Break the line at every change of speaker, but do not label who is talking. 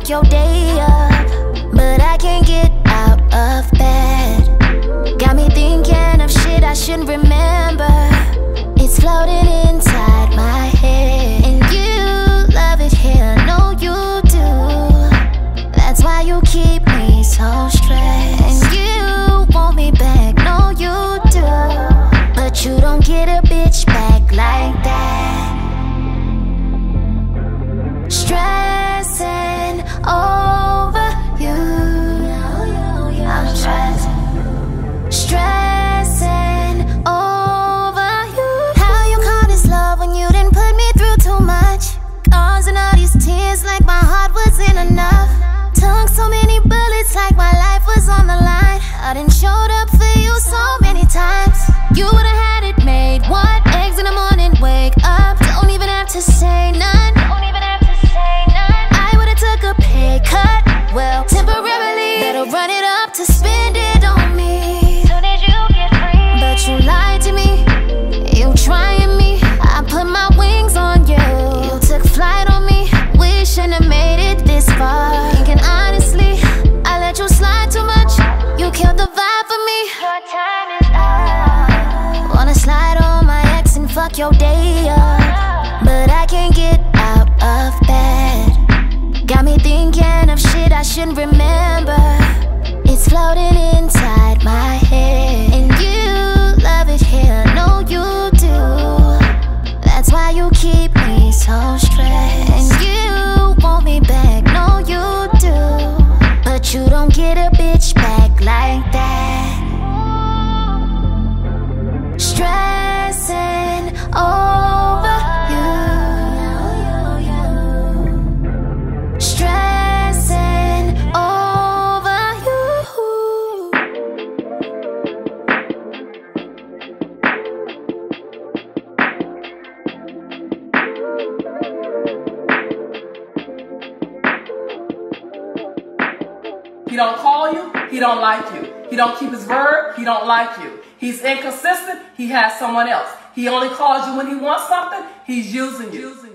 fuck your day up, but I can't get out of bed. Got me thinking of shit I shouldn't remember. It's floating inside my head, and you love it here, no you do. That's why you keep me so stressed, and you want me back, no you do. But you don't get a bitch back like that. Stressing over you, I'm stressing over you. How you call this love when you didn't put me through too much? Causing all these tears like my heart wasn't enough. Took so many bullets like my life was on the line. I done showed up for you so many times. You would've had it made. What? Eggs in the morning, wake up. Don't even have to say none. I would've took a pay cut. Well, temporarily. Better run it up to spend it on me. So did you get free? But you lied to me. You trying me. I put my wings on you. You took flight on me. We shouldn't have made it this far. Thinking honestly, I let you slide too much. You killed the vibe for me. Your time is up. Wanna slide on my ex and fuck your day up, but I can't get out of bed. Got me thinking of shit I shouldn't remember. It's floating inside my head, and you love it here, no you do. That's why you keep me so stressed, and you want me back, no you do. But you don't get a bitch back like that. Stressing over you, stressing over you.
He don't call you, he don't like you. He don't keep his word, he don't like you. He's inconsistent, he has someone else. He only calls you when he wants something, he's using you.